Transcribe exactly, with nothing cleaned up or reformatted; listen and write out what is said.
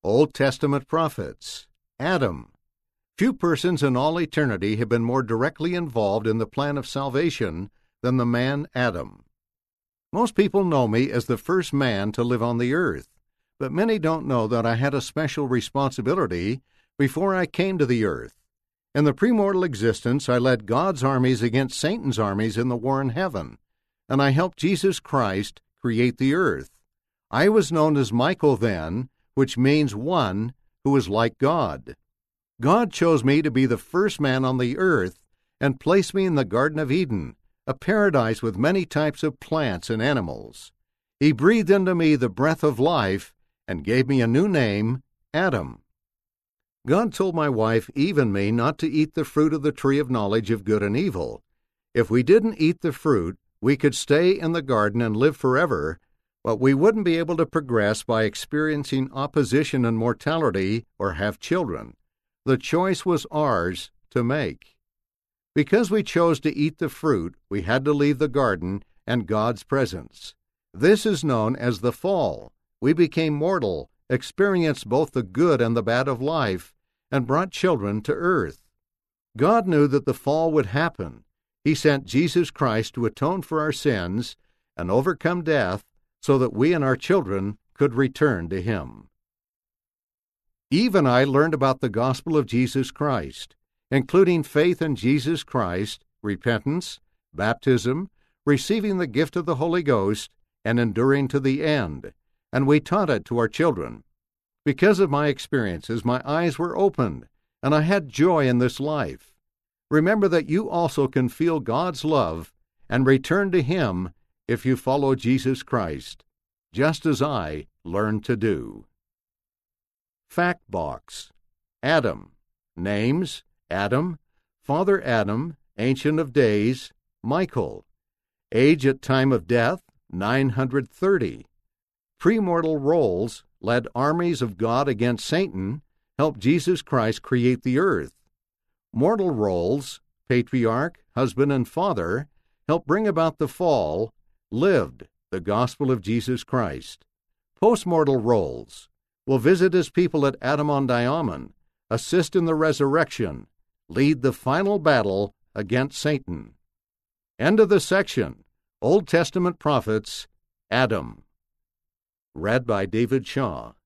Old Testament prophets. Adam. Few persons in all eternity have been more directly involved in the plan of salvation than the man Adam. Most people know me as the first man to live on the earth, but many don't know that I had a special responsibility before I came to the earth. In the premortal existence, I led God's armies against Satan's armies in the war in heaven, and I helped Jesus Christ create the earth. I was known as Michael then, which means one who is like God. God chose me to be the first man on the earth and placed me in the Garden of Eden, a paradise with many types of plants and animals. He breathed into me the breath of life and gave me a new name, Adam. God told my wife Eve and me not to eat the fruit of the tree of knowledge of good and evil. If we didn't eat the fruit, we could stay in the garden and live forever, but we wouldn't be able to progress by experiencing opposition and mortality or have children. The choice was ours to make. Because we chose to eat the fruit, we had to leave the garden and God's presence. This is known as the fall. We became mortal, experienced both the good and the bad of life, and brought children to earth. God knew that the fall would happen. He sent Jesus Christ to atone for our sins and overcome death so that we and our children could return to Him. Eve and I learned about the gospel of Jesus Christ, including faith in Jesus Christ, repentance, baptism, receiving the gift of the Holy Ghost, and enduring to the end, and we taught it to our children. Because of my experiences, my eyes were opened, and I had joy in this life. Remember that you also can feel God's love and return to Him if you follow Jesus Christ, just as I learned to do. Fact Box. Adam. Names: Adam, Father Adam, Ancient of Days, Michael. Age at time of death, nine hundred thirty. Premortal roles: led armies of God against Satan, helped Jesus Christ create the earth. Mortal roles: patriarch, husband, and father, helped bring about the fall, lived the gospel of Jesus Christ. Postmortal roles: will visit His people at Adam-on-Diamond, assist in the resurrection, lead the final battle against Satan. End of the section. Old Testament prophets, Adam. Read by David Shaw.